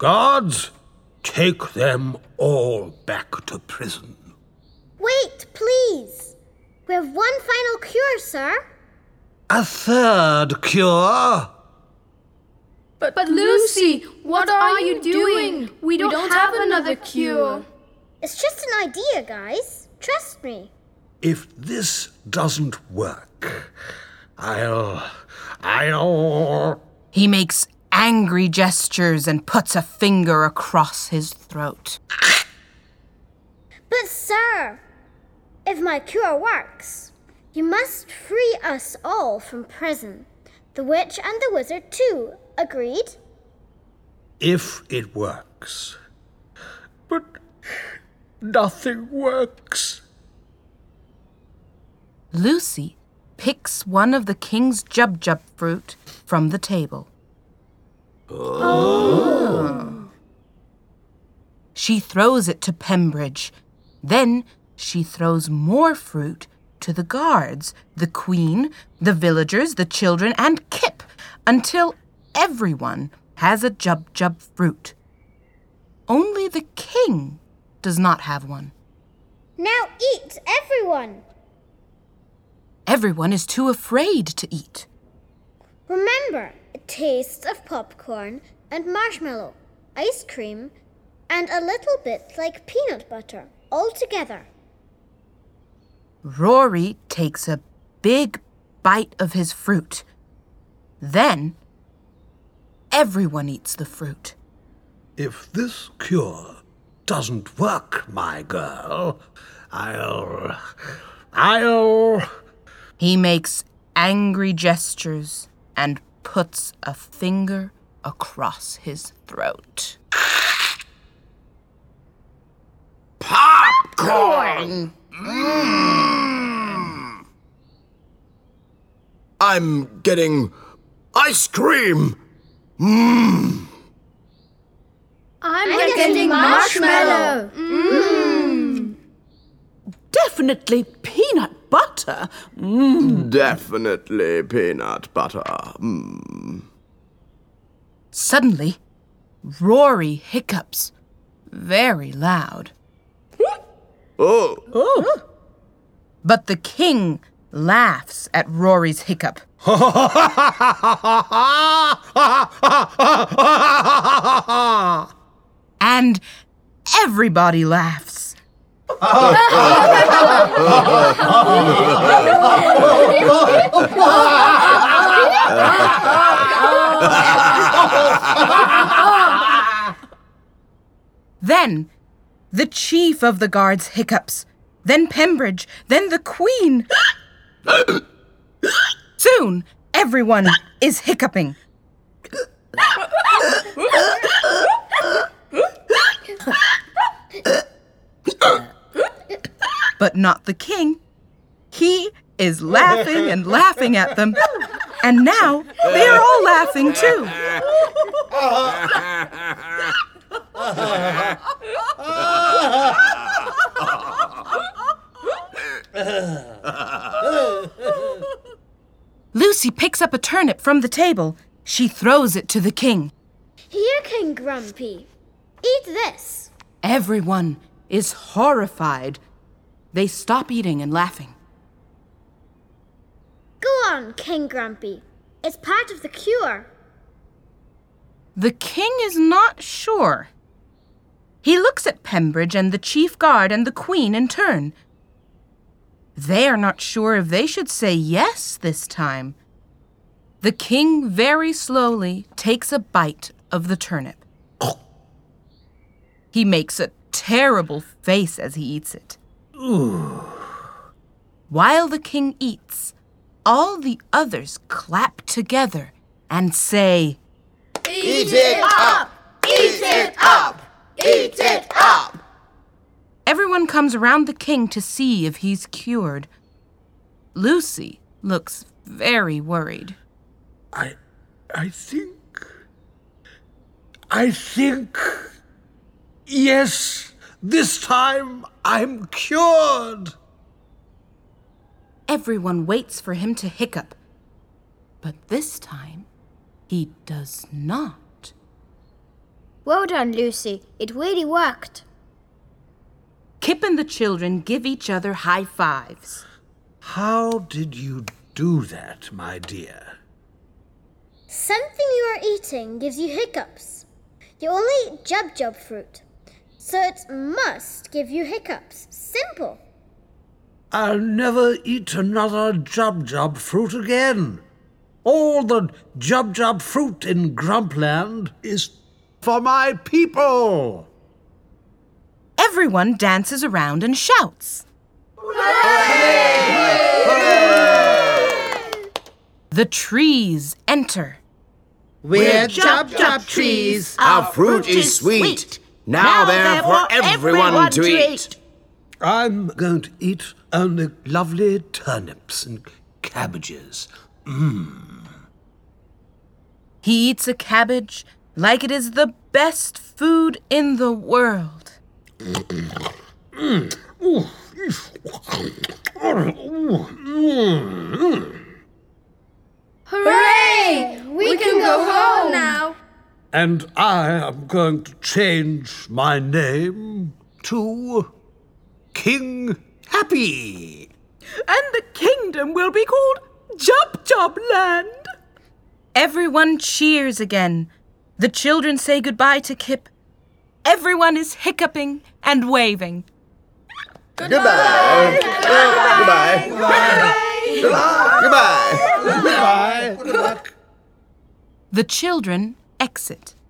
Guards, take them all back to prison. Wait, please. We have one final cure, sir. A third cure? But Lucy, what are you doing? We don't have another cure. It's just an idea, guys. Trust me. If this doesn't work, I'll... He makes angry gestures and puts a finger across his throat. But, sir, if my cure works, you must free us all from prison. The witch and the wizard, too. Agreed? If it works. But nothing works. Lucy picks one of the king's jub-jub fruit from the table. Oh. She throws it to Pembridge. Then she throws more fruit to the guards, the queen, the villagers, the children, and Kip, until everyone has a jub-jub fruit. Only the king does not have one. Now eat, everyone! Everyone is too afraid to eat. Remember, it tastes of popcorn and marshmallow, ice cream, and a little bit like peanut butter, all together. Rory takes a big bite of his fruit. Then, everyone eats the fruit. If this cure doesn't work, my girl, I'll... He makes angry gestures and puts a finger across his throat. Popcorn! I'm getting ice cream! I'm getting marshmallow. Definitely peanut butter. Definitely peanut butter. Suddenly, Rory hiccups very loud. Oh. But the king laughs at Rory's hiccup. And everybody laughs. Then, the chief of the guards hiccups, then Pembridge, then the queen. Soon, everyone is hiccuping. But not the king. He is laughing and laughing at them. And now they are all laughing too. Lucy picks up a turnip from the table. She throws it to the king. Here, King Grumpy. Eat this. Everyone is horrified. They stop eating and laughing. Go on, King Grumpy. It's part of the cure. The king is not sure. He looks at Pembridge and the chief guard and the queen in turn. They are not sure if they should say yes this time. The king very slowly takes a bite of the turnip. He makes a terrible face as he eats it. While the king eats, all the others clap together and say, Eat it up! Eat it up! Eat it up! Everyone comes around the king to see if he's cured. Lucy looks very worried. I think... Yes, this time I'm cured. Everyone waits for him to hiccup. But this time, he does not. Well done, Lucy. It really worked. Kip and the children give each other high fives. How did you do that, my dear? Something you are eating gives you hiccups. You only eat jub-jub fruit, so it must give you hiccups. Simple. I'll never eat another jub-jub fruit again. All the jub-jub fruit in Grumpland is for my people. Everyone dances around and shouts. The trees enter. We're jub-jub trees. Our fruit is sweet. Now they're for everyone to eat. I'm going to eat only lovely turnips and cabbages. He eats a cabbage like it is the best food in the world. Hooray! We can go home now. And I am going to change my name to King Happy. And the kingdom will be called Jub-Jub Land. Everyone cheers again. The children say goodbye to Kip. Everyone is hiccuping and waving. Goodbye. Goodbye. Goodbye. Goodbye. The children exit.